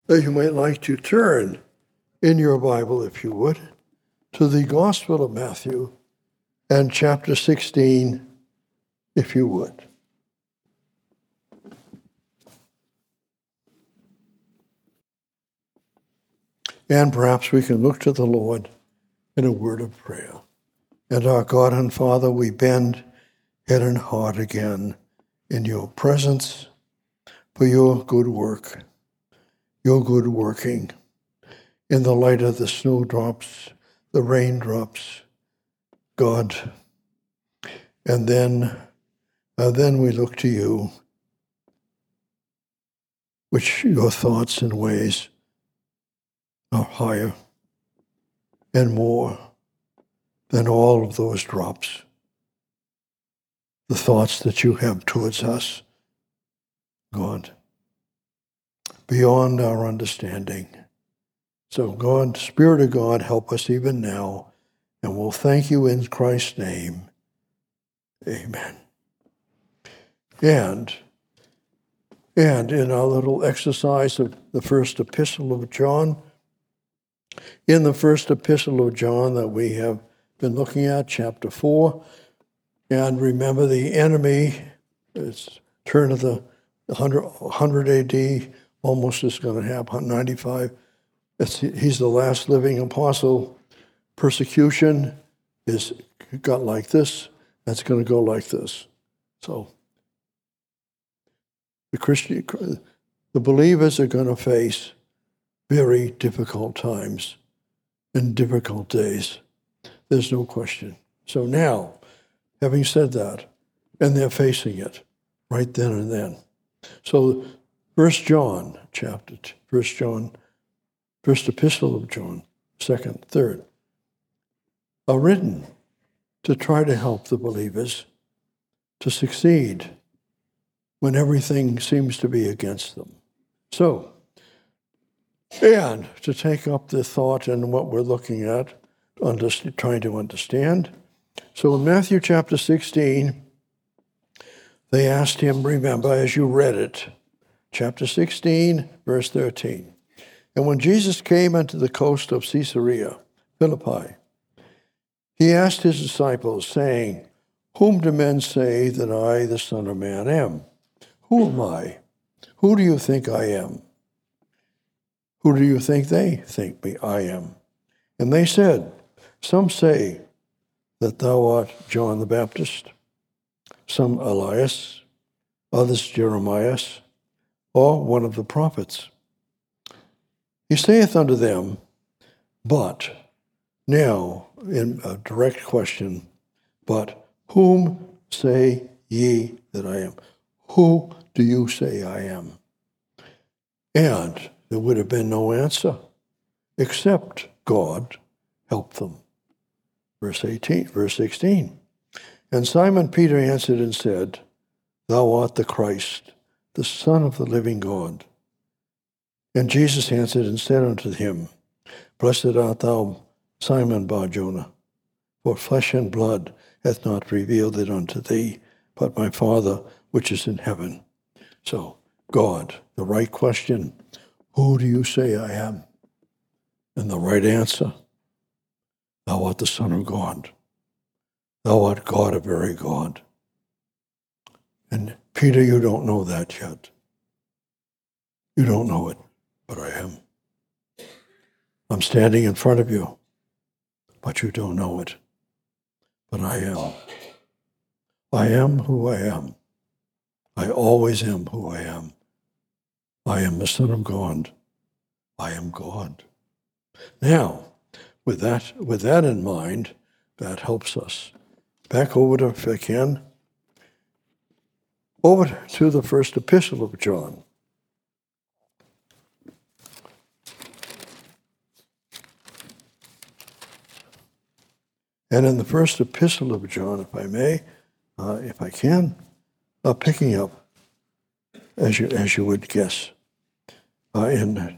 that you might like to turn in your Bible, if you would, to the Gospel of Matthew and chapter 16, if you would. And perhaps we can look to the Lord in a word of prayer. And our God and Father, we bend head and heart again in your presence for your good work, your good working in the light of the snowdrops, the raindrops, God. And then we look to you, which your thoughts and ways are higher and more than all of those drops. The thoughts that you have towards us, God, beyond our understanding. So God, Spirit of God, help us even now, and we'll thank you in Christ's name. Amen. And in our little exercise of the first epistle of John, in the first epistle of John that we have been looking at, chapter 4, and remember the enemy, it's turn of the 100 AD, almost is going to happen, 95. He's the last living apostle. Persecution is got like this, that's going to go like this. So the believers are going to face very difficult times and difficult days. There's no question. So now, having said that, and they're facing it right then and then. So 1 John, first epistle of John, 2nd, 3rd, are written to try to help the believers to succeed when everything seems to be against them. So, and to take up the thought and what we're looking at, trying to understand. So in Matthew chapter 16, they asked him, remember, as you read it, chapter 16, verse 13. And when Jesus came unto the coast of Caesarea Philippi, he asked his disciples, saying, whom do men say that I, the Son of Man, am? Who am I? Who do you think I am? Who do you think they think me I am? And they said, some say that thou art John the Baptist, some Elias, others Jeremiah, or one of the prophets. He saith unto them, but, now, in a direct question, but whom say ye that I am? Who do you say I am? And there would have been no answer, except God helped them. Verse 16. And Simon Peter answered and said, thou art the Christ, the Son of the living God. And Jesus answered and said unto him, blessed art thou, Simon Bar-Jonah, for flesh and blood hath not revealed it unto thee, but my Father which is in heaven. So, God, the right question, who do you say I am? And the right answer, thou art the Son of God. Thou art God, a very God. And Peter, you don't know that yet. You don't know it, but I am. I'm standing in front of you, but you don't know it. But I am. I am who I am. I always am who I am. I am the Son of God. I am God. Now, with that in mind, that helps us. Back over to, if I can, over to the first epistle of John. And in the first epistle of John, if I may, if I can, picking up, as you would guess, in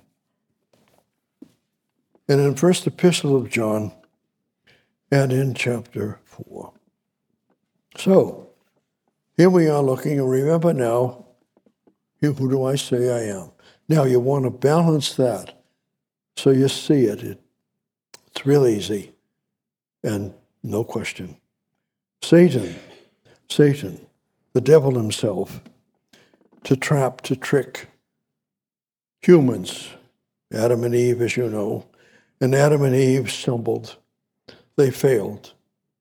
first epistle of John, and in chapter 4. So, here we are looking, and remember now, who do I say I am? Now you want to balance that so you see it. It's real easy, and no question. Satan, the devil himself, to trap, to trick humans, Adam and Eve, as you know, and Adam and Eve stumbled. They failed.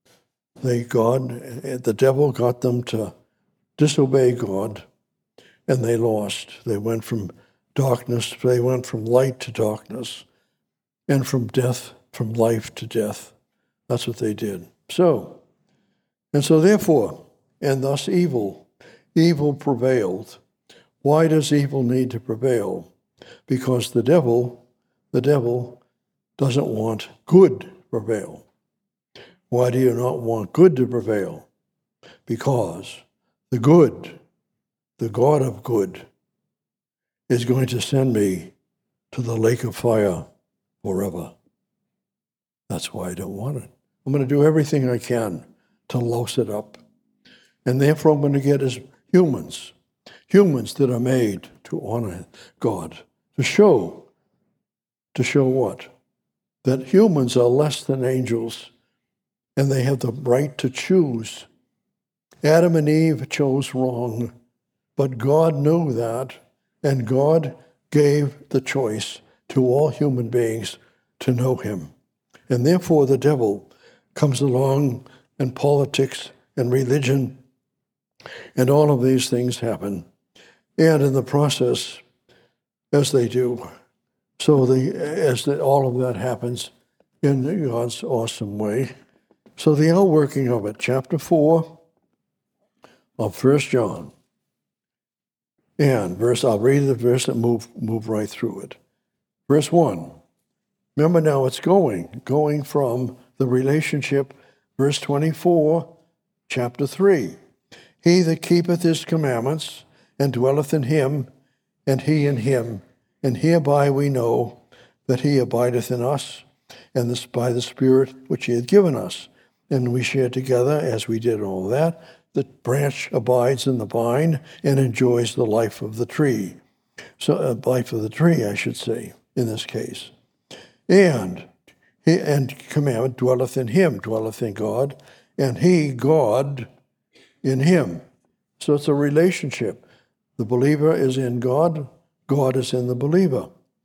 The devil got them to disobey God, and they lost. They went from darkness, they went from light to darkness, and from life to death. That's what they did. So therefore, and thus evil prevailed. Why does evil need to prevail? Because the devil doesn't want good to prevail. Why do you not want good to prevail? Because the God of good, is going to send me to the lake of fire forever. That's why I don't want it. I'm going to do everything I can to louse it up. And therefore I'm going to get as humans that are made to honor God, to show what? That humans are less than angels, and they have the right to choose. Adam and Eve chose wrong, but God knew that, and God gave the choice to all human beings to know him. And therefore the devil comes along, and politics and religion and all of these things happen. And in the process, as they do, all of that happens in God's awesome way. So the outworking of it, chapter 4 of 1 John. And I'll read the verse and move right through it. Verse 1. Remember now it's going from the relationship, verse 24, chapter 3. He that keepeth his commandments and dwelleth in him, and he in him, and hereby we know that he abideth in us, and this by the Spirit which he hath given us. And we share together, as we did all that, the branch abides in the vine and enjoys the life of the tree. So, life of the tree, I should say, in this case. And commandment dwelleth in him, dwelleth in God, and he, God, in him. So it's a relationship. The believer is in God, God is in the believer.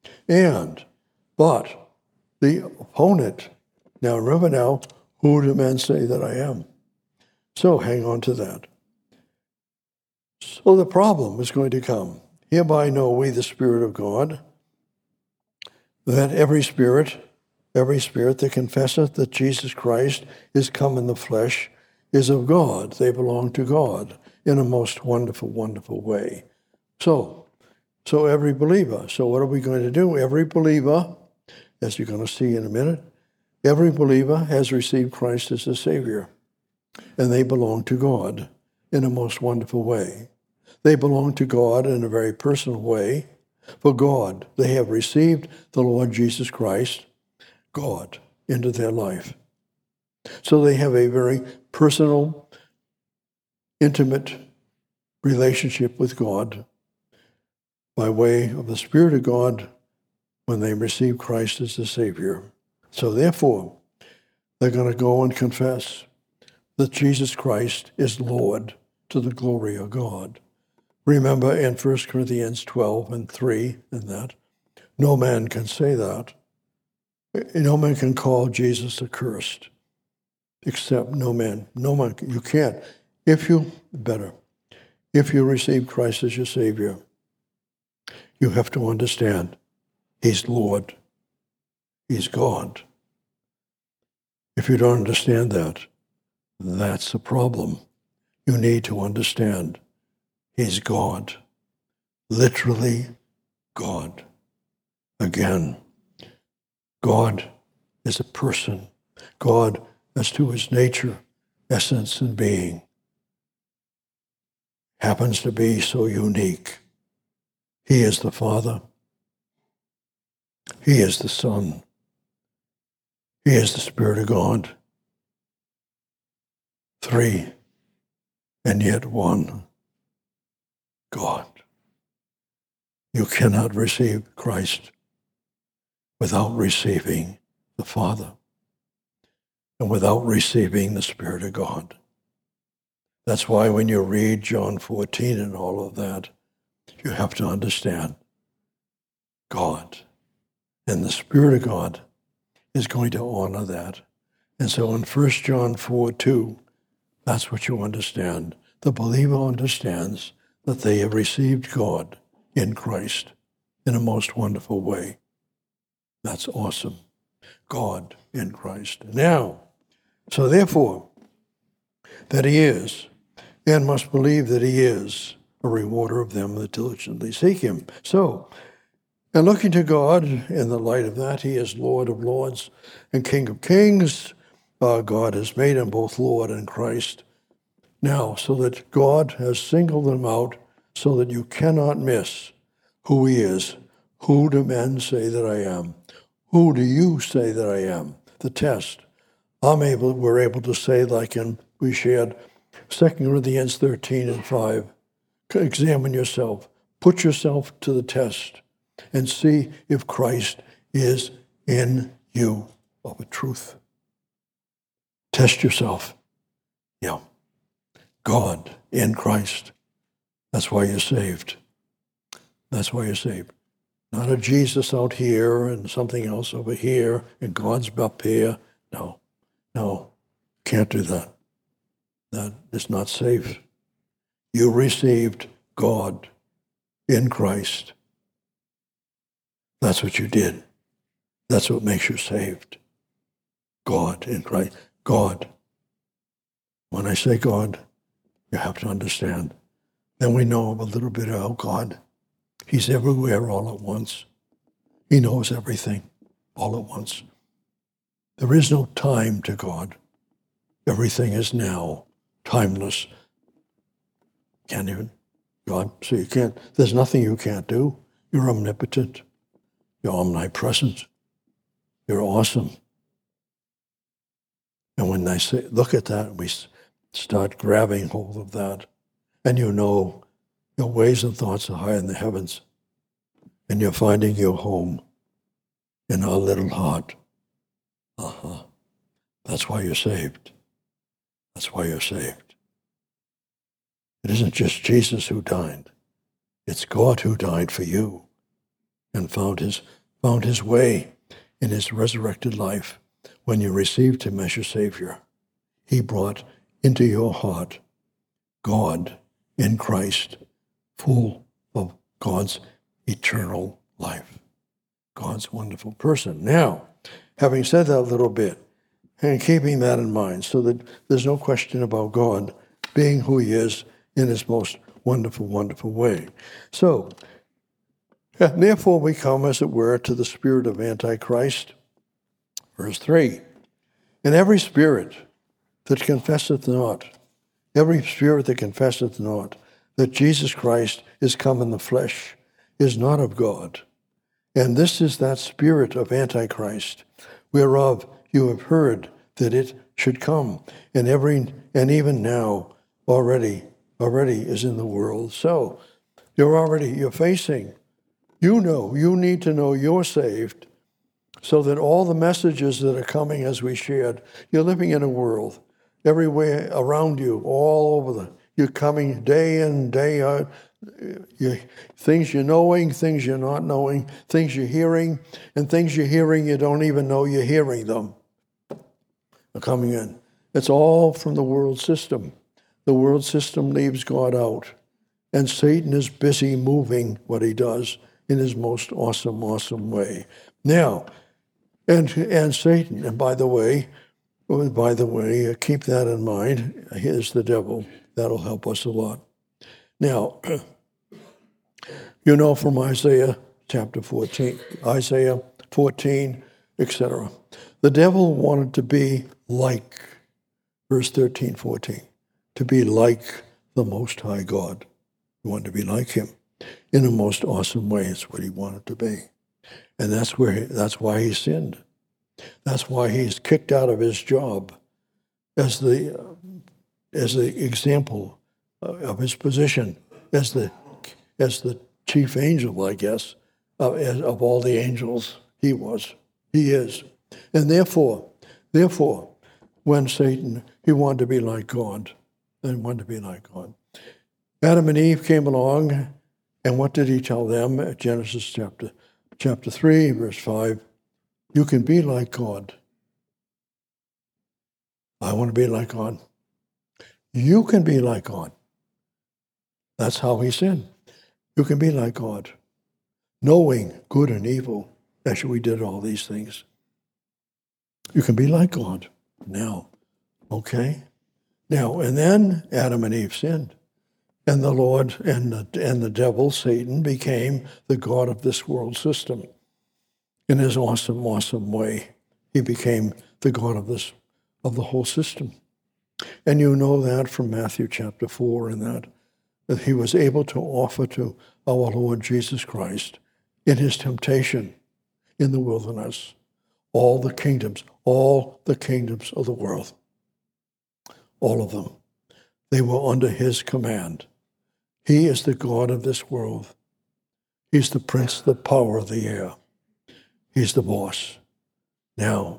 But the opponent, now remember who do men say that I am? So hang on to that. So the problem is going to come. Hereby know we the Spirit of God, that every spirit that confesseth that Jesus Christ is come in the flesh is of God. They belong to God in a most wonderful, wonderful way. So every believer. So what are we going to do? Every believer, as you're going to see in a minute, every believer has received Christ as a Savior, and they belong to God in a most wonderful way. They belong to God in a very personal way. For God, they have received the Lord Jesus Christ, God, into their life. So they have a very personal, intimate relationship with God by way of the Spirit of God when they receive Christ as the Savior. So therefore, they're going to go and confess that Jesus Christ is Lord to the glory of God. Remember in 1 Corinthians 12 and 3 and that, no man can say that. No man can call Jesus accursed, except no man, you can't. If you receive Christ as your Savior, you have to understand he's Lord, he's God. If you don't understand that, that's a problem. You need to understand he's God, literally God. Again, God is a person. God, as to his nature, essence, and being, happens to be so unique. He is the Father. He is the Son. He is the Spirit of God. Three, and yet one God. You cannot receive Christ without receiving the Father and without receiving the Spirit of God. That's why when you read John 14 and all of that, you have to understand God. And the Spirit of God is going to honor that. And so in 1 John 4:2, that's what you understand. The believer understands that they have received God in Christ in a most wonderful way. That's awesome. God in Christ. Now, so therefore, that he is, and must believe that he is a rewarder of them that diligently seek him. So, and looking to God in the light of that, he is Lord of lords and King of kings. God has made him both Lord and Christ. Now, so that God has singled them out so that you cannot miss who he is. Who do men say that I am? Who do you say that I am? The test. We're able to say, like we shared 2 Corinthians 13 and 5, examine yourself, put yourself to the test, and see if Christ is in you of a truth. Test yourself. Yeah. God in Christ. That's why you're saved. That's why you're saved. Not a Jesus out here and something else over here and God's up here. No, can't do that. That is not safe. You received God in Christ. That's what you did. That's what makes you saved. God in Christ. God. When I say God, you have to understand. Then we know a little bit about God. He's everywhere all at once. He knows everything all at once. There is no time to God. Everything is now, timeless. Can't even, God, so you can't, there's nothing you can't do. You're omnipotent. You're omnipresent. You're awesome. And when I say, look at that, we start grabbing hold of that. And you know your ways and thoughts are high in the heavens. And you're finding your home in our little heart. That's why you're saved. That's why you're saved. It isn't just Jesus who died. It's God who died for you and found his way in his resurrected life when you received him as your Savior. He brought into your heart God in Christ, full of God's eternal life. God's wonderful person. Now, having said that a little bit, and keeping that in mind so that there's no question about God being who he is in his most wonderful, wonderful way. So, therefore we come, as it were, to the spirit of Antichrist. Verse 3, and every spirit that confesseth not that Jesus Christ is come in the flesh is not of God. And this is that spirit of Antichrist, whereof you have heard that it should come, and even now already is in the world. So you're facing, you need to know you're saved, so that all the messages that are coming, as we shared, you're living in a world everywhere around you, all over you're coming day in, day out. Things you're knowing, things you're not knowing, things you're hearing, and things you're hearing you don't even know you're hearing them are coming in. It's all from the world system. The world system leaves God out. And Satan is busy moving what he does in his most awesome, awesome way. Now, and Satan, and by the way, keep that in mind. Here's the devil. That'll help us a lot. Now, you know from Isaiah chapter 14, Isaiah 14, etc. The devil wanted to be like, verse 13, 14, to be like the Most High God. He wanted to be like him in a most awesome way. It's what he wanted to be. And that's why he sinned. That's why he's kicked out of his job as the example of his position as the chief angel, I guess, of all the angels. He is. And therefore, when Satan, he wanted to be like God, Adam and Eve came along, and what did he tell them? Genesis chapter 3, verse 5, you can be like God. I want to be like God. You can be like God. That's how he sinned. You can be like God, knowing good and evil. Actually, we did all these things. You can be like God now. Okay? Now, and then Adam and Eve sinned. And the Lord and the devil, Satan, became the god of this world system. In his awesome, awesome way, he became the god of the whole system. And you know that from Matthew chapter 4, and that he was able to offer to our Lord Jesus Christ in his temptation in the wilderness all the kingdoms of the world. All of them. They were under his command. He is the God of this world. He's the prince, the power of the air. He's the boss. Now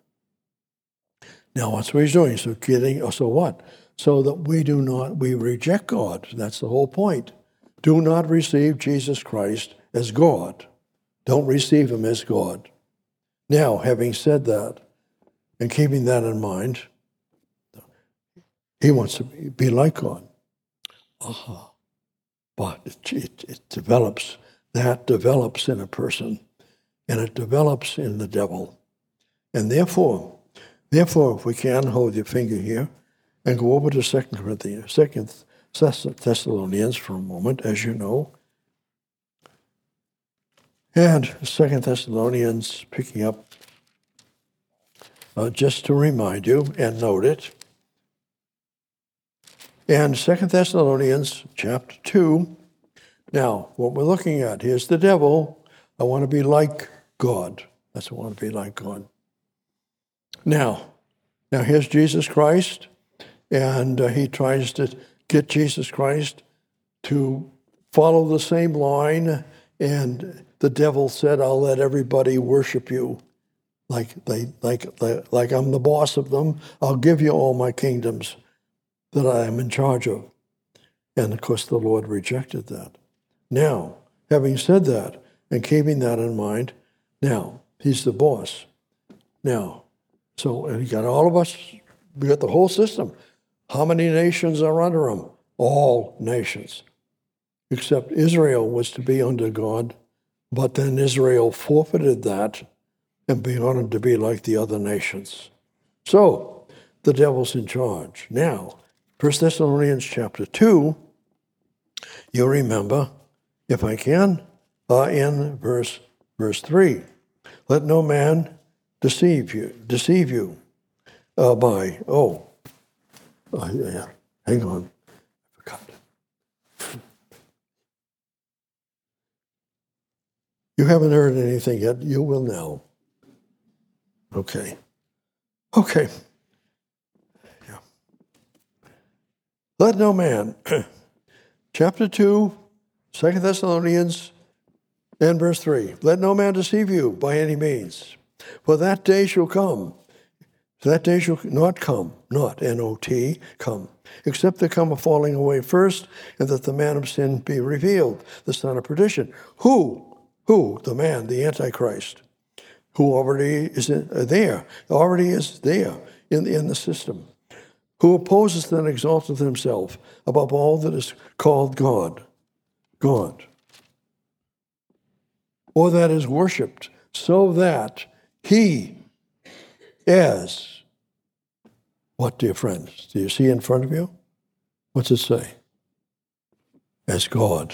that's what he's doing. So what? So that we reject God. That's the whole point. Do not receive Jesus Christ as God. Don't receive him as God. Now, having said that, and keeping that in mind, he wants to be like God. But it develops in a person, and it develops in the devil. And therefore, if we can, hold your finger here and go over to 2 Thessalonians for a moment, as you know. And 2 Thessalonians, picking up, just to remind you and note it. And 2 Thessalonians chapter 2. Now, what we're looking at, here's the devil. I want to be like God. That's what I want to be like God. Now here's Jesus Christ, and he tries to get Jesus Christ to follow the same line, and the devil said, I'll let everybody worship you like I'm the boss of them. I'll give you all my kingdoms that I am in charge of. And of course the Lord rejected that. Now, having said that, and keeping that in mind, now, he's the boss. Now, and he got all of us, we got the whole system. How many nations are under him? All nations. Except Israel was to be under God, but then Israel forfeited that and wanted to be like the other nations. So, the devil's in charge. Now, 1 Thessalonians chapter 2, you remember, if I can, in verse 3. Let no man deceive you by, hang on, I forgot. You haven't heard anything yet, you will now. Okay. Yeah. Let no man, chapter 2, 2 Thessalonians, and verse 3. Let no man deceive you by any means, for that day shall come. That day shall not come, not N-O-T, come, except there come a falling away first, and that the man of sin be revealed, the son of perdition. Who? The man, the Antichrist, who already is there in the system, who opposes and exalteth himself above all that is called God, or that is worshipped, so that he is, what, dear friends? Do you see in front of you? What's it say? As God.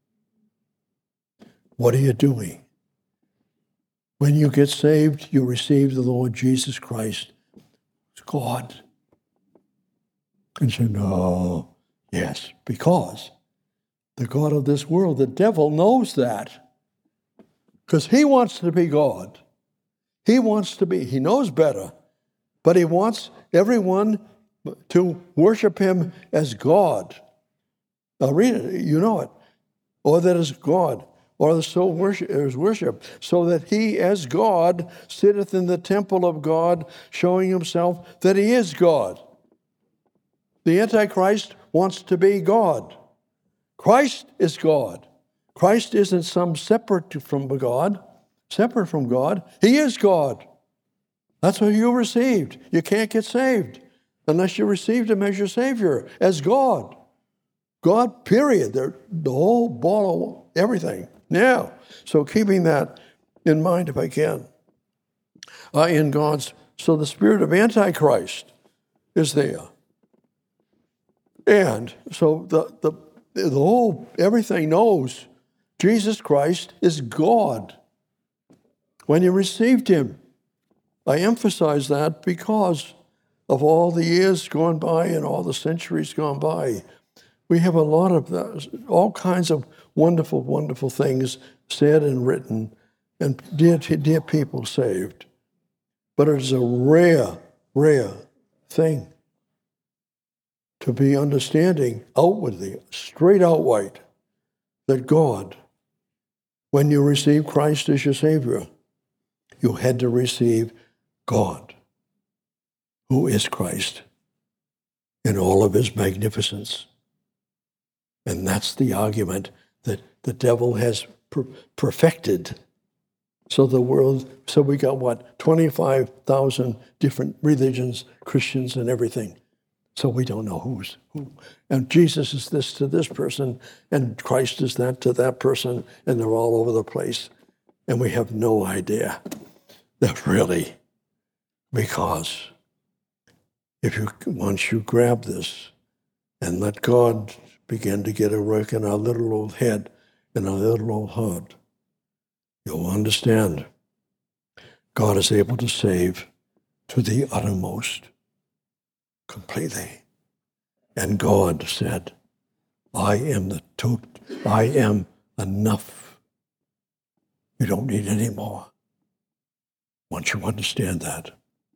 What are you doing? When you get saved, you receive the Lord Jesus Christ. It's God. And you say, no, yes, because the God of this world, the devil knows that. Because he wants to be God. He knows better, but he wants everyone to worship him as God. Now read it, you know it. or that is God, or the soul worship, so that he as God sitteth in the temple of God, showing himself that he is God. The Antichrist wants to be God. Christ is God. Christ isn't some separate from God. He is God. That's what you received. You can't get saved unless you received him as your Savior, as God. God, period. The whole ball of everything. Now, so keeping that in mind if I can. In God's, so the spirit of Antichrist is there. And so the whole, everything knows Jesus Christ is God. When you received him, I emphasize that because of all the years gone by and all the centuries gone by. We have a lot of all kinds of wonderful, wonderful things said and written, and dear people saved. But it is a rare, rare thing to be understanding outwardly, straight out white, that God, when you receive Christ as your Savior, you had to receive God, who is Christ, in all of his magnificence. And that's the argument that the devil has perfected. So we got 25,000 different religions, Christians and everything. So we don't know who's who. And Jesus is this to this person, and Christ is that to that person, and they're all over the place. And we have no idea that really, because once you grab this and let God begin to get a work in our little old head, in our little old heart, you'll understand God is able to save to the uttermost, completely. And God said, I am enough. You don't need any more. Once you understand that.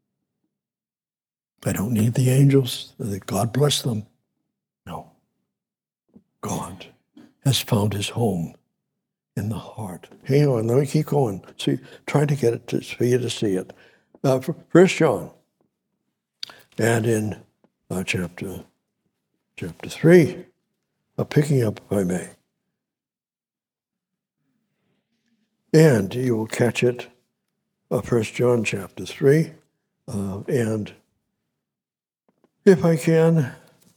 I don't need the angels. God bless them. No. God has found his home in the heart. Hang on, let me keep going. See, trying to get it for you to see it. 1 John, and in chapter 3, picking up if I may. And you will catch it, 1 John chapter 3, and if I can,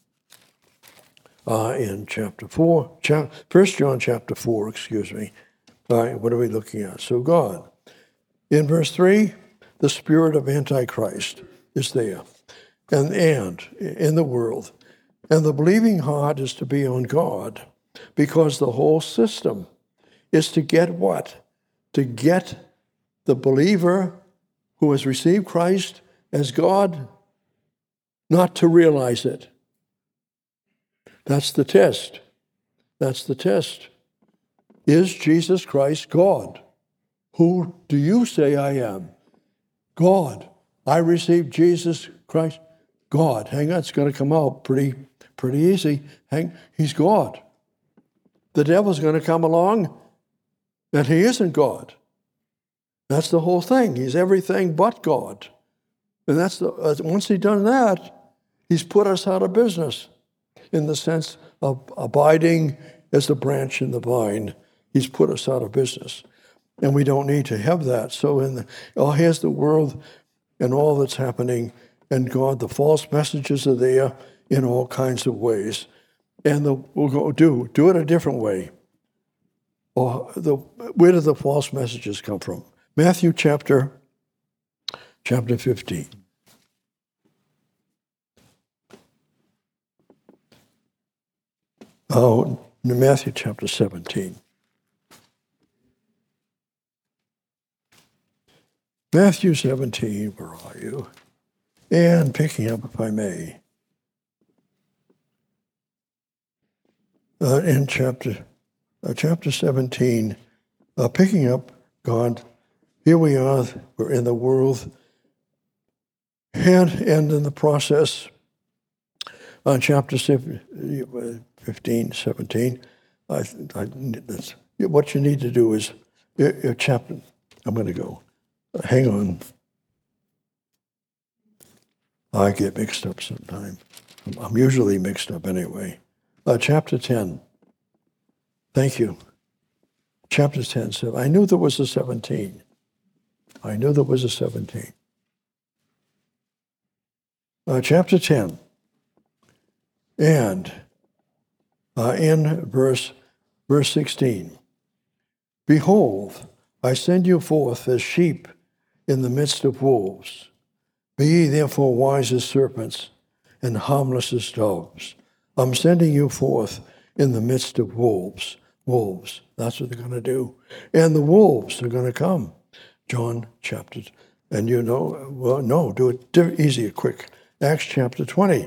in chapter 4, 1 John chapter 4, excuse me. All right, what are we looking at? So God, in verse 3, the spirit of Antichrist is there, and in the world. And the believing heart is to be on God, because the whole system is to get what? To get the believer who has received Christ as God, not to realize it. That's the test. That's the test. Is Jesus Christ God? Who do you say I am? God. I received Jesus Christ. God. Hang on, it's going to come out pretty easy. He's God. The devil's going to come along, and he isn't God. That's the whole thing. He's everything but God. And once he's done that, he's put us out of business in the sense of abiding as the branch in the vine. He's put us out of business. And we don't need to have that. So here's the world and all that's happening, and God, the false messages are there in all kinds of ways. And we'll go do it a different way. Where do the false messages come from? Matthew chapter 15. Oh, Matthew chapter 17. Matthew 17, where are you? And picking up, if I may, in chapter 17, picking up God, here we are, we're in the world, and in the process, chapter 15, 17, What you need to do is your chapter. I'm going to go. Hang on. I get mixed up sometimes. I'm usually mixed up anyway. Chapter 10. Thank you. Chapter 10 said, I knew there was a 17. I knew there was a 17. Chapter 10. And in verse 16. Behold, I send you forth as sheep in the midst of wolves. Be ye therefore wise as serpents and harmless as doves. I'm sending you forth in the midst of wolves. Wolves, that's what they're going to do. And the wolves are going to come. John chapter, and do it easier, quick. Acts chapter 20.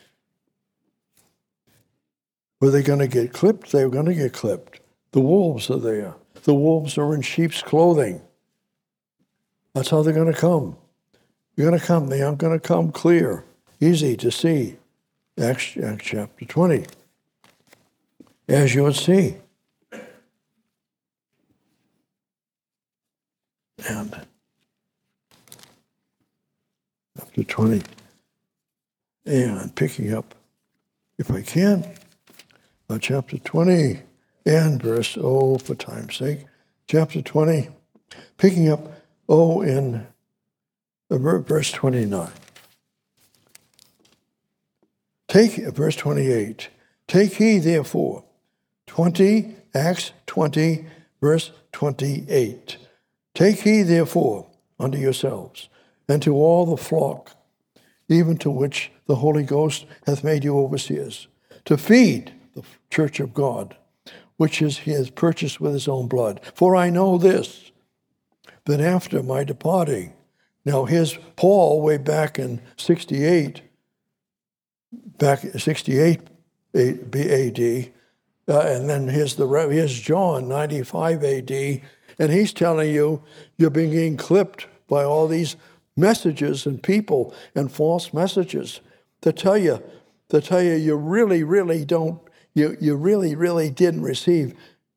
Were they going to get clipped? They were going to get clipped. The wolves are there. The wolves are in sheep's clothing. That's how they're going to come. They're going to come. They aren't going to come clear, easy to see. Acts chapter 20. As you'll see. And chapter 20. And picking up, if I can, chapter 20 and verse, for time's sake, chapter 20, picking up, in verse 29. Verse 28. Take heed, therefore, Acts 20, verse 28. Take heed, therefore, unto yourselves, and to all the flock, even to which the Holy Ghost hath made you overseers, to feed the church of God, which he has purchased with his own blood. For I know this, that after my departing, now here's Paul way back in 68 AD, and then here's John, 95 AD, and he's telling you you're being clipped by all these messages and people and false messages to tell you you really, really don't, you really, really didn't receive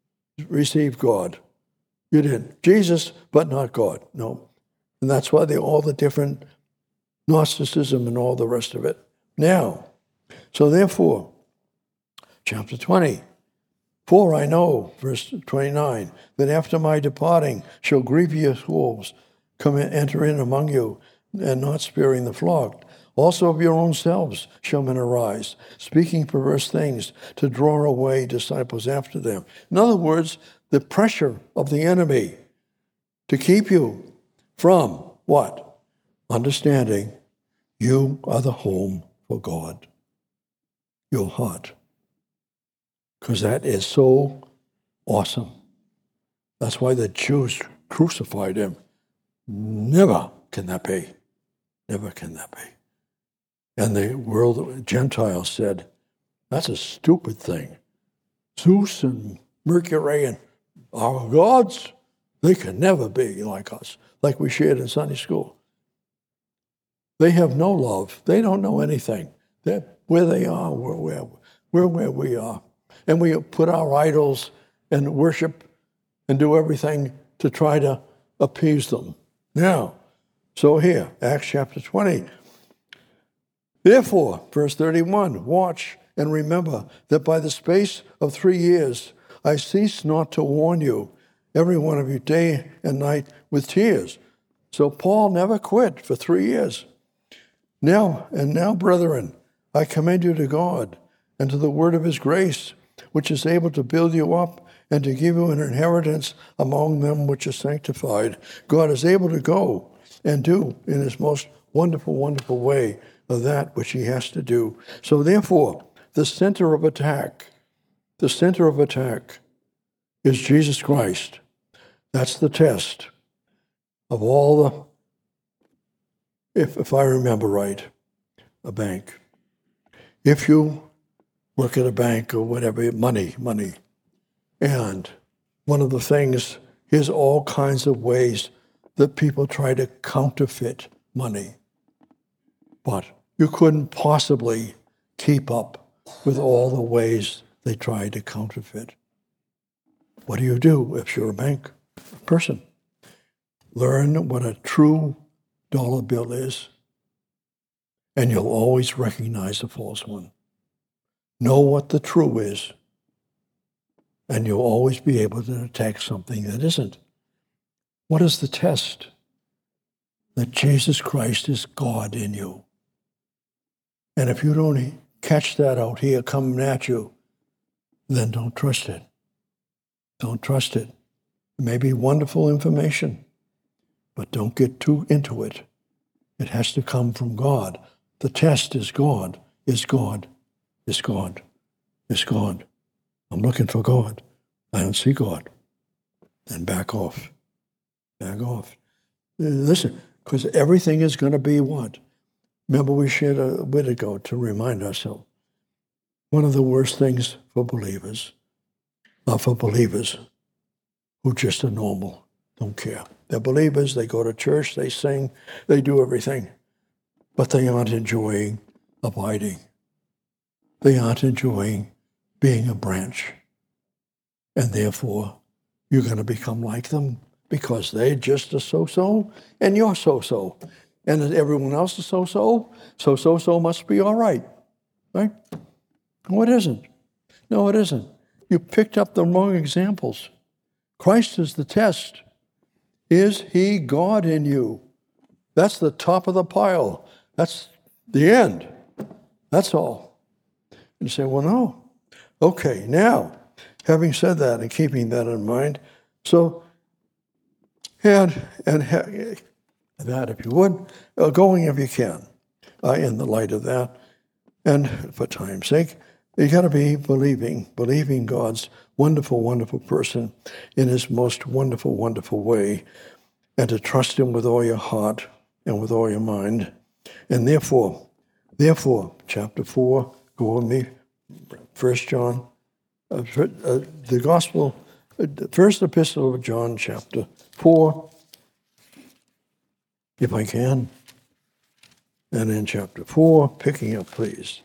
God. You didn't. Jesus, but not God. No. And that's why all the different Gnosticism and all the rest of it. Now, so therefore, chapter 20, for I know, verse 29, that after my departing shall grievous wolves come and enter in among you, and not sparing the flock. Also of your own selves shall men arise, speaking perverse things to draw away disciples after them. In other words, the pressure of the enemy to keep you from what? Understanding you are the home for God. Your heart. Because that is so awesome. That's why the Jews crucified him. Never can that be. Never can that be. And the world, Gentiles said, that's a stupid thing. Zeus and Mercury and our gods, they can never be like us, like we shared in Sunday school. They have no love. They don't know anything. They're where they are, we're where we are. And we put our idols and worship and do everything to try to appease them. Now, so here, Acts chapter 20. Therefore, verse 31, watch and remember that by the space of 3 years I cease not to warn you, every one of you day and night with tears. So Paul never quit for 3 years. Now, brethren, I commend you to God and to the word of his grace, which is able to build you up and to give you an inheritance among them which are sanctified. God is able to go and do in his most wonderful, wonderful way of that which he has to do. So therefore, the center of attack is Jesus Christ. That's the test of all the, if I remember right, a bank. If you work at a bank or whatever, money. And one of the things is all kinds of ways that people try to counterfeit money. But you couldn't possibly keep up with all the ways they try to counterfeit. What do you do if you're a bank person? Learn what a true dollar bill is, and you'll always recognize a false one. Know what the true is, and you'll always be able to detect something that isn't. What is the test? That Jesus Christ is God in you. And if you don't catch that out here coming at you, then don't trust it. Don't trust it. It may be wonderful information, but don't get too into it. It has to come from God. The test is God, is God, is God, is God. I'm looking for God. I don't see God. Then back off. Back off. Listen, because everything is going to be what? Remember we shared a bit ago to remind ourselves. One of the worst things for believers who just are normal, don't care. They're believers, they go to church, they sing, they do everything, but they aren't enjoying abiding. They aren't enjoying being a branch. And therefore, you're going to become like them because they just are so-so, and you're so-so. And everyone else is so-so, so must be all right, right? No, it isn't. No, it isn't. You picked up the wrong examples. Christ is the test. Is he God in you? That's the top of the pile. That's the end. That's all. And you say, well, no. Okay, now, having said that and keeping that in mind, so, and that, if you would, going if you can, in the light of that, and for time's sake, you got to be believing God's wonderful, wonderful person in his most wonderful, wonderful way, and to trust him with all your heart and with all your mind. And therefore, chapter 4, go with me, 1 John, the gospel, the first epistle of John, chapter 4, if I can. And in chapter 4, picking up, please.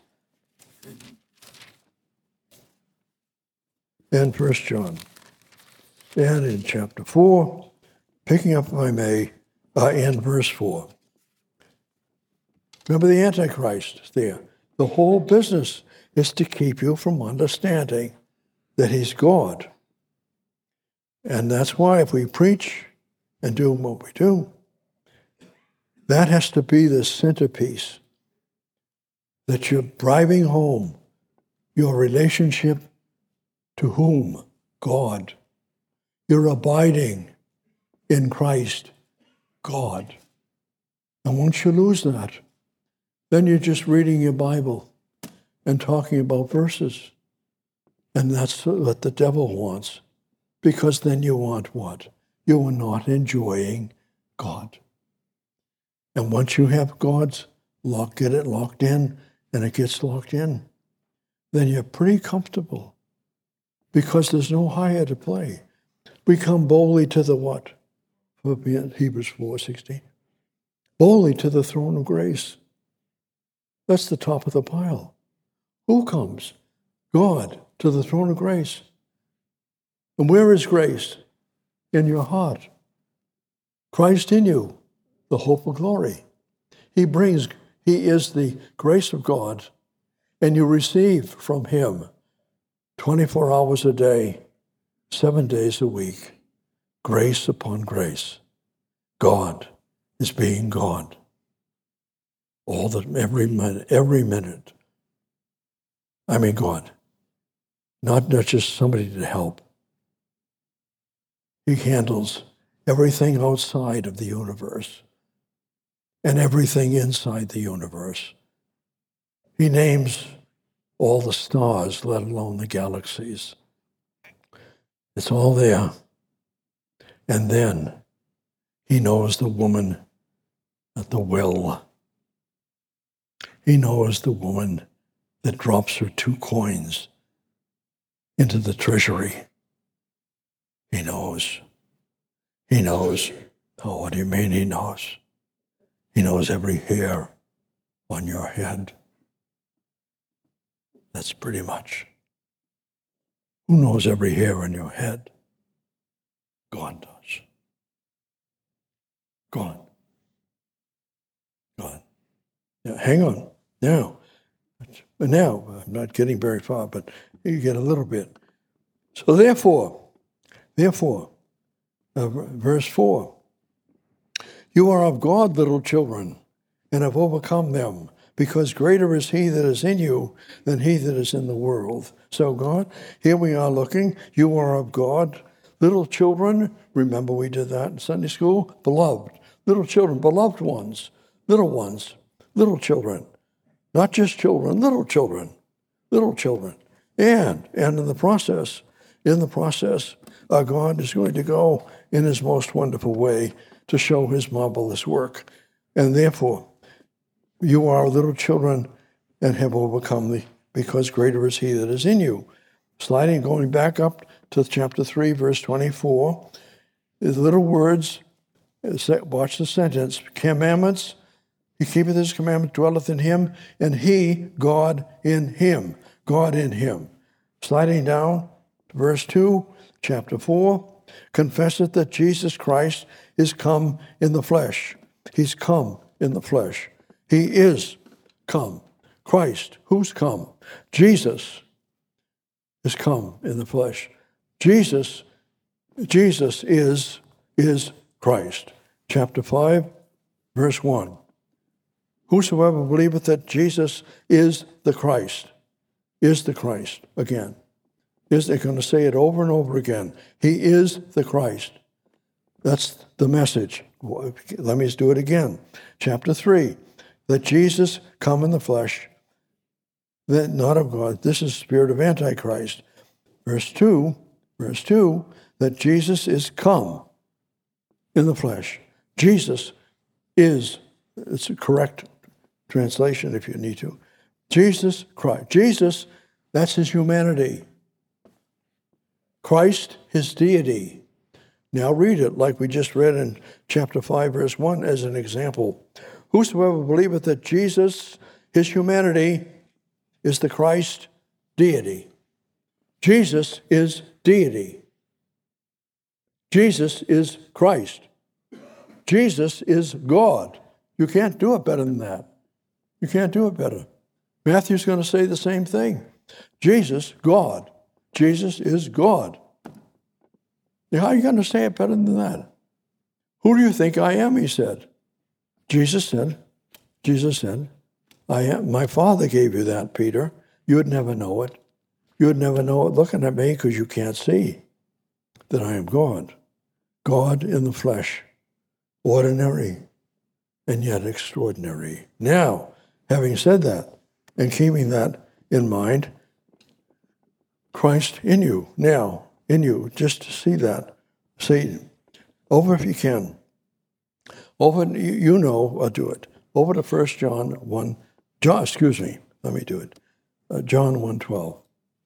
And 1 John. And in chapter 4, picking up, if I may, in verse 4. Remember the Antichrist there. The whole business is to keep you from understanding that he's God. And that's why if we preach and do what we do, that has to be the centerpiece, that you're driving home your relationship to whom? God. You're abiding in Christ, God. And once you lose that, then you're just reading your Bible and talking about verses. And that's what the devil wants, because then you want what? You are not enjoying God. And once you have God's get it locked in, and it gets locked in, then you're pretty comfortable, because there's no higher to play. We come boldly to the what? Hebrews 4:16. Boldly to the throne of grace. That's the top of the pile. Who comes? God to the throne of grace. And where is grace? In your heart. Christ in you, the hope of glory. He is the grace of God, and you receive from him 24 hours a day, 7 days a week, grace upon grace. God is being God. Every minute. I mean God. Not just somebody to help. He handles everything outside of the universe and everything inside the universe. He names all the stars, let alone the galaxies. It's all there. And then he knows the woman at the well. He knows the woman that drops her 2 coins into the treasury. He knows. He knows. Oh, what do you mean he knows? He knows every hair on your head. That's pretty much. Who knows every hair on your head? God does. God. Now, hang on. Now, I'm not getting very far, but you get a little bit. So therefore, verse 4, you are of God, little children, and have overcome them, because greater is he that is in you than he that is in the world. So God, here we are looking, you are of God, little children, remember we did that in Sunday school, beloved, little children, beloved ones, little children, not just children, little children. And in the process, God is going to go in his most wonderful way to show his marvelous work. And therefore, you are little children and have overcome because greater is he that is in you. Going back up to chapter 3, verse 24, is little words, watch the sentence, commandments, he keepeth his commandment, dwelleth in him, and he, God in him. God in him. Sliding down to verse 2, chapter 4, confesseth that Jesus Christ is come in the flesh. He's come in the flesh. He is come. Christ, who's come? Jesus is come in the flesh. Jesus is Christ. Chapter 5, verse 1. Whosoever believeth that Jesus is the Christ, again. They're going to say it over and over again. He is the Christ. That's the message. Let me just do it again. Chapter 3, that Jesus come in the flesh, that not of God. This is the spirit of Antichrist. Verse 2, that Jesus is come in the flesh. Jesus is, it's a correct translation if you need to. Jesus Christ. Jesus, that's his humanity. Christ, his deity. Now read it like we just read in chapter 5, verse 1 as an example. Whosoever believeth that Jesus, his humanity, is the Christ, deity. Jesus is deity. Jesus is Christ. Jesus is God. You can't do it better than that. You can't do it better. Matthew's going to say the same thing. Jesus, God. Jesus is God. How are you going to say it better than that? Who do you think I am, he said. Jesus said, I am. My Father gave you that, Peter. You'd never know it. You'd never know it looking at me because you can't see that I am God. God in the flesh. Ordinary and yet extraordinary. Now, having said that and keeping that in mind, Christ in you, now, in you, just to see that. Satan, over if you can. Over, do it. Over to 1 John 1, John 1:12.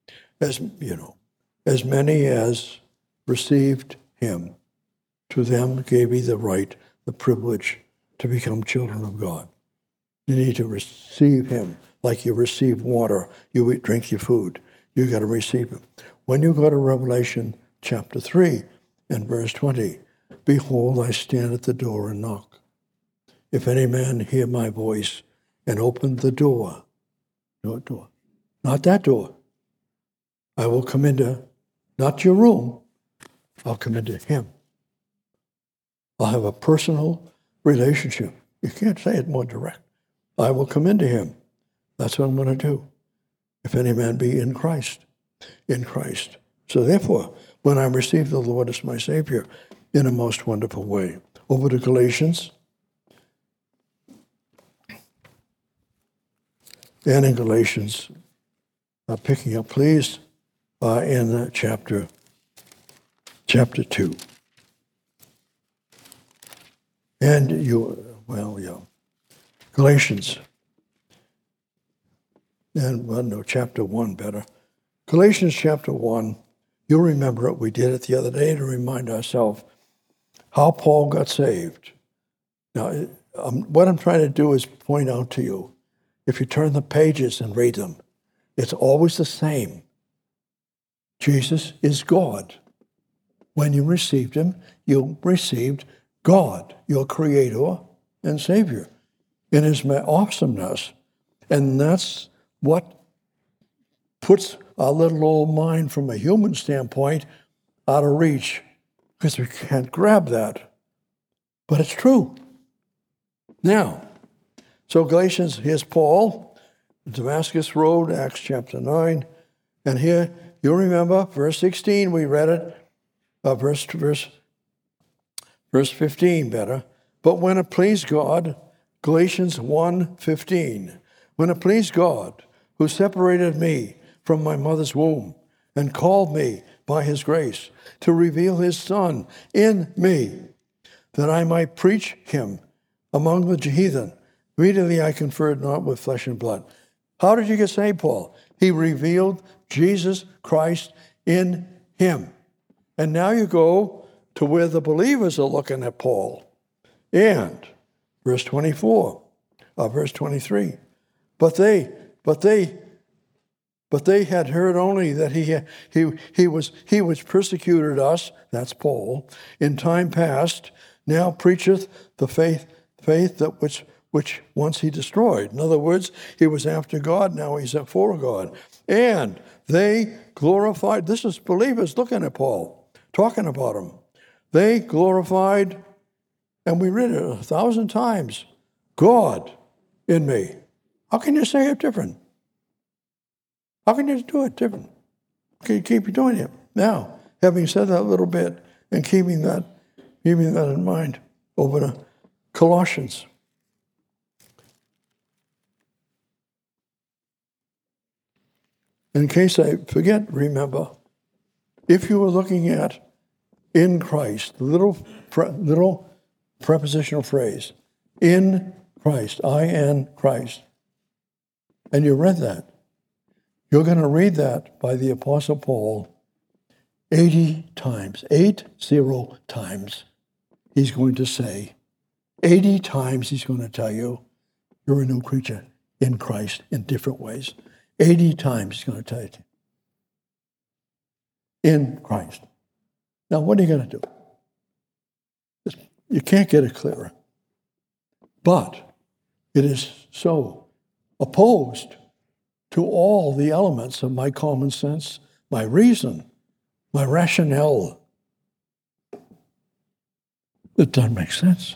As many as received him, to them gave he the right, the privilege to become children of God. You need to receive him like you receive water. You drink your food. You got to receive him. When you go to Revelation chapter 3 and verse 20, behold, I stand at the door and knock. If any man hear my voice and open the door, not that door, I will come into, not your room, I'll come into him. I'll have a personal relationship. You can't say it more direct. I will come into him. That's what I'm going to do. If any man be in Christ. So therefore, when I receive the Lord as my Savior in a most wonderful way. Over to Galatians. And in Galatians, picking up, please, in chapter 2. And Galatians. And chapter 1 better. Galatians chapter 1, you'll remember it. We did it the other day to remind ourselves how Paul got saved. Now, what I'm trying to do is point out to you, if you turn the pages and read them, it's always the same. Jesus is God. when you received him, you received God, your creator and savior, in his awesomeness. And that's what puts our little old mind from a human standpoint out of reach, because we can't grab that. But it's true. Now, so Galatians, here's Paul, Damascus Road, Acts chapter 9. And here, you remember, verse 16, we read it, verse 15 better. But when it pleased God, Galatians 1:15, when it pleased God, who separated me from my mother's womb and called me by his grace to reveal his Son in me, that I might preach him among the heathen. Immediately I conferred not with flesh and blood. How did you get saved, Paul? He revealed Jesus Christ in him. And now you go to where the believers are looking at Paul. And verse 23. But they had heard only that he was persecuted us, that's Paul, in time past, now preacheth the faith that which once he destroyed. In other words, he was after God, now he's for God. And they glorified, this is believers looking at Paul, talking about him. They glorified, and we read it 1,000 times, God in me. How can you say it different? How can you do it different? Can you keep doing it? Now, having said that a little bit and keeping that in mind, over to Colossians. In case I forget, remember, if you were looking at in Christ, the little prepositional phrase, in Christ, I in Christ, and you read that, you're going to read that by the Apostle Paul 80 times, 80 times, he's going to say, 80 times he's going to tell you, you're a new creature in Christ in different ways. 80 times he's going to tell you. In Christ. Now, what are you going to do? You can't get it clearer. But it is so opposed to all the elements of my common sense, my reason, my rationale. It doesn't make sense.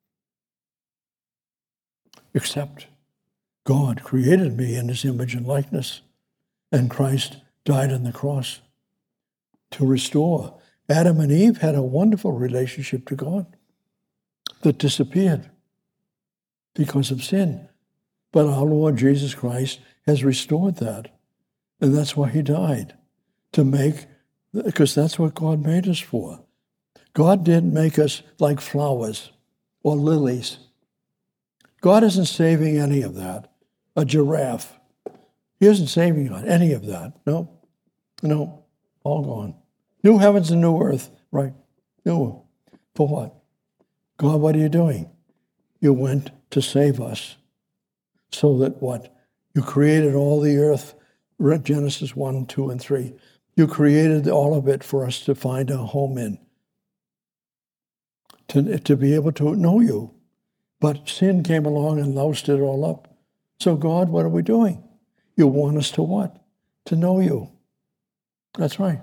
Except God created me in his image and likeness, and Christ died on the cross to restore. Adam and Eve had a wonderful relationship to God that disappeared because of sin. But our Lord Jesus Christ has restored that. And that's why he died, because that's what God made us for. God didn't make us like flowers or lilies. God isn't saving any of that. A giraffe. He isn't saving on any of that. No, all gone. New heavens and new earth, right? New. For what? God, what are you doing? You went to save us. So that what? You created all the earth, Genesis 1, 2, and 3. You created all of it for us to find a home in. To be able to know you. But sin came along and loused it all up. So God, what are we doing? You want us to what? To know you. That's right.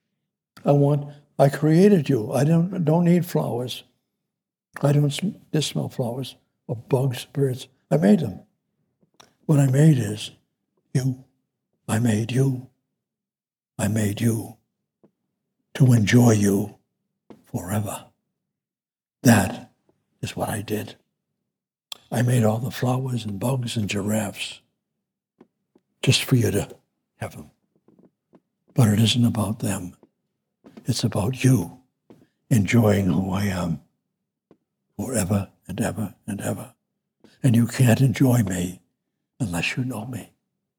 I created you. I don't need flowers. I don't smell flowers or bugs, birds. I made them. What I made is you. I made you. I made you to enjoy you forever. That is what I did. I made all the flowers and bugs and giraffes just for you to have them. But it isn't about them. It's about you enjoying who I am forever and ever and ever. And you can't enjoy me unless you know me.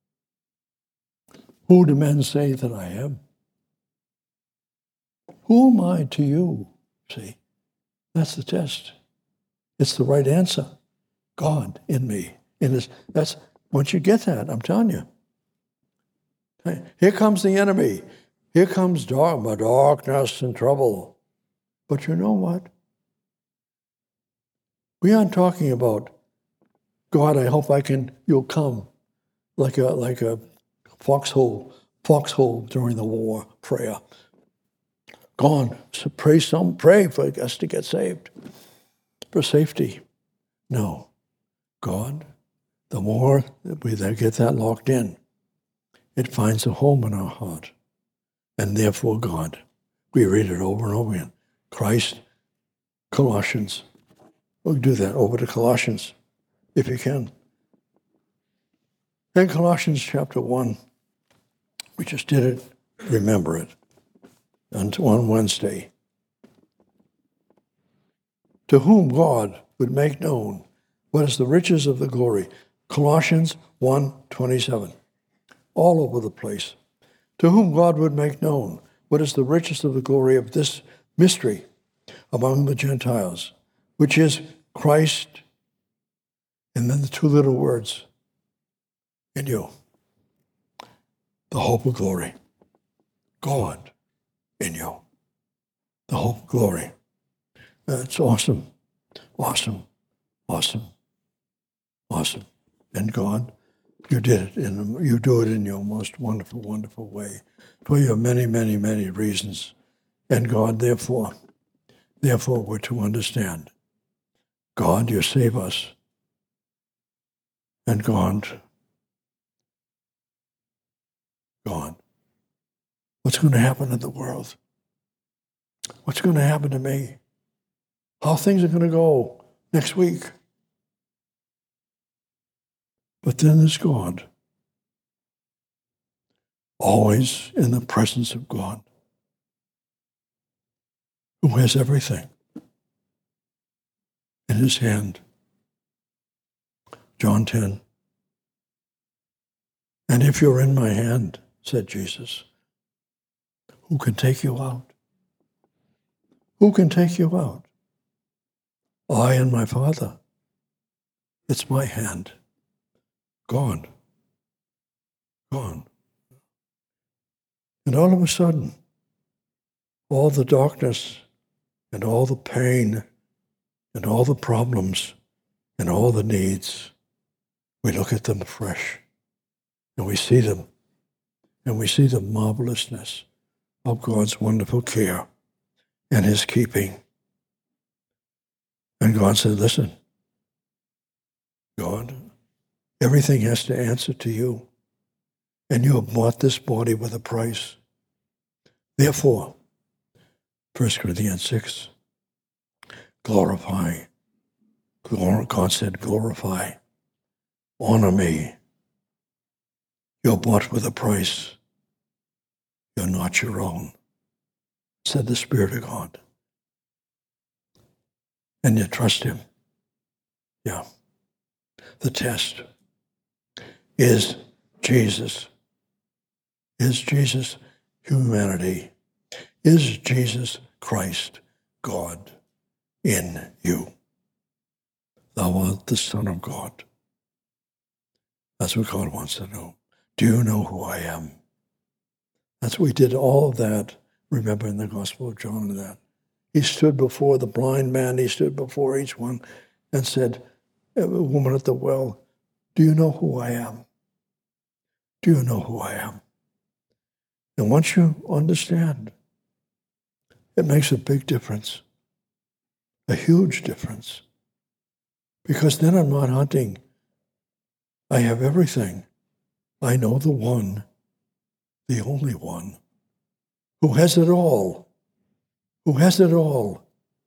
Who do men say that I am? Who am I to you? See, that's the test. It's the right answer. God in me. That's once you get that, I'm telling you. Here comes the enemy. Here comes darkness and trouble. But you know what? We aren't talking about, God, I hope you'll come, like a foxhole during the war prayer. Go on, so pray for us to get saved, for safety. No. God, the more that we get that locked in, it finds a home in our heart. And therefore, God, we read it over and over again. Christ, Colossians. We'll do that over to Colossians, if you can. In Colossians chapter 1, we just did it, remember it, on Wednesday. To whom God would make known what is the riches of the glory. Colossians 1:27. All over the place. To whom God would make known what is the riches of the glory of this mystery among the Gentiles, which is Christ, and then the two little words, in you. The hope of glory. God in you. The hope of glory. That's awesome. Awesome. Awesome. Awesome. And God, you did it you do it in your most wonderful, wonderful way for your many, many, many reasons. And God, therefore we're to understand. God, you save us. And God, what's going to happen in the world? What's going to happen to me? How things are going to go next week? But then there's God, always in the presence of God, who has everything in his hand. John 10. And if you're in my hand, said Jesus, who can take you out? Who can take you out? I and my Father. It's my hand. God. And all of a sudden, all the darkness and all the pain and all the problems and all the needs, we look at them afresh and we see them, and we see the marvelousness of God's wonderful care and his keeping. And God said, listen, God, everything has to answer to you. And you have bought this body with a price. Therefore, 1 Corinthians 6, glorify. God said, glorify. Honor me. You're bought with a price. You're not your own, said the Spirit of God. And you trust him. Yeah. The test is Jesus. Is Jesus humanity? Is Jesus Christ, God, in you? Thou art the Son of God. That's what God wants to know. Do you know who I am? That's we did all of that, remember, in the Gospel of John, and that. He stood before the blind man, he stood before each one and said, a woman at the well, do you know who I am? Do you know who I am? And once you understand, it makes a big difference, a huge difference. Because then I'm not hunting. I have everything. I know the one, the only one, who has it all. Who has it all.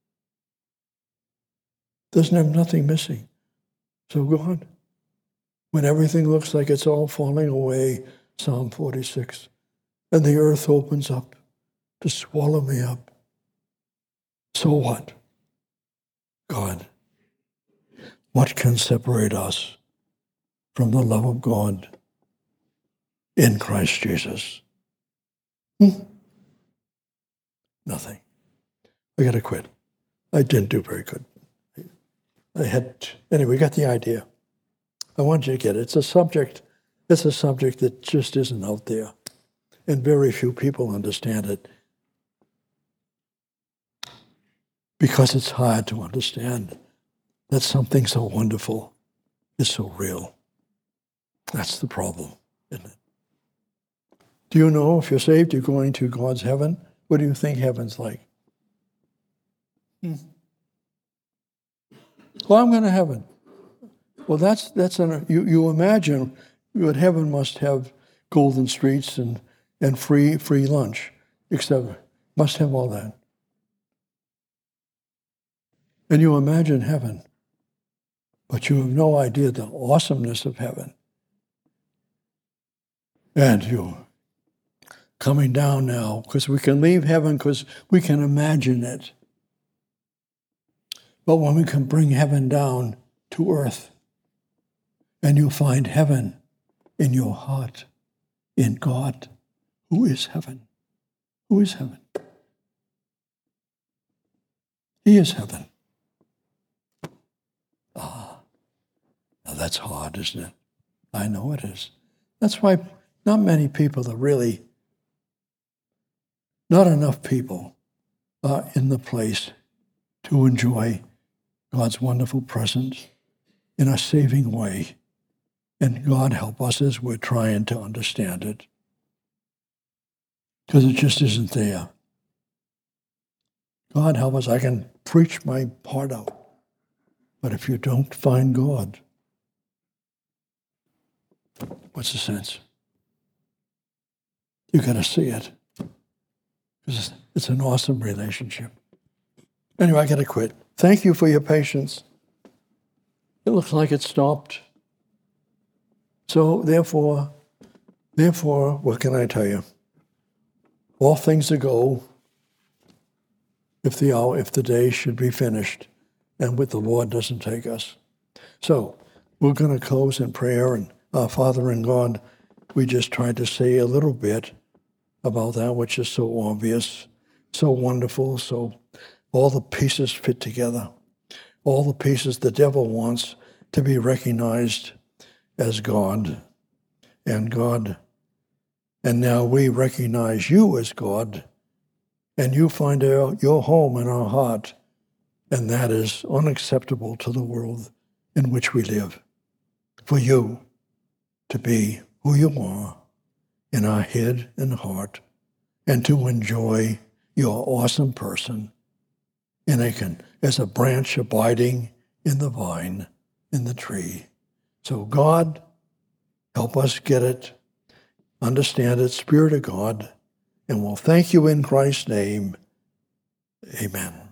Doesn't have nothing missing. So God, when everything looks like it's all falling away, Psalm 46, and the earth opens up to swallow me up, so what? God, what can separate us from the love of God in Christ Jesus? Nothing. I got to quit. I didn't do very good. Anyway, we got the idea. I want you to get it. It's a subject that just isn't out there. and very few people understand it because it's hard to understand that something so wonderful is so real. That's the problem, isn't it? Do you know if you're saved, you're going to God's heaven? What do you think heaven's like? Well, I'm going to heaven. Well, you imagine what heaven must have golden streets and free lunch, except must have all that. And you imagine heaven, but you have no idea the awesomeness of heaven. And you coming down now, because we can leave heaven because we can imagine it. But when we can bring heaven down to earth, and you find heaven in your heart, in God, who is heaven? Who is heaven? He is heaven. Now that's hard, isn't it? I know it is. That's why not many people are really, not enough people are in the place to enjoy God's wonderful presence in a saving way. And God help us as we're trying to understand it. Because it just isn't there. God help us, I can preach my heart out. But if you don't find God, what's the sense? You got to see it. Because it's an awesome relationship. Anyway, I got to quit. Thank you for your patience. It looks like it stopped. So therefore, what can I tell you? All things ago, if the day should be finished, and with the Lord doesn't take us. So we're going to close in prayer, and our Father in God, we just tried to say a little bit about that which is so obvious, so wonderful, so all the pieces fit together. All the pieces the devil wants to be recognized as God. And now we recognize you as God, and you find your home in our heart, and that is unacceptable to the world in which we live. For you to be who you are in our head and heart, and to enjoy your awesome person as a branch abiding in the vine, in the tree. So God, help us get it, understand it, Spirit of God, and we'll thank you in Christ's name. Amen.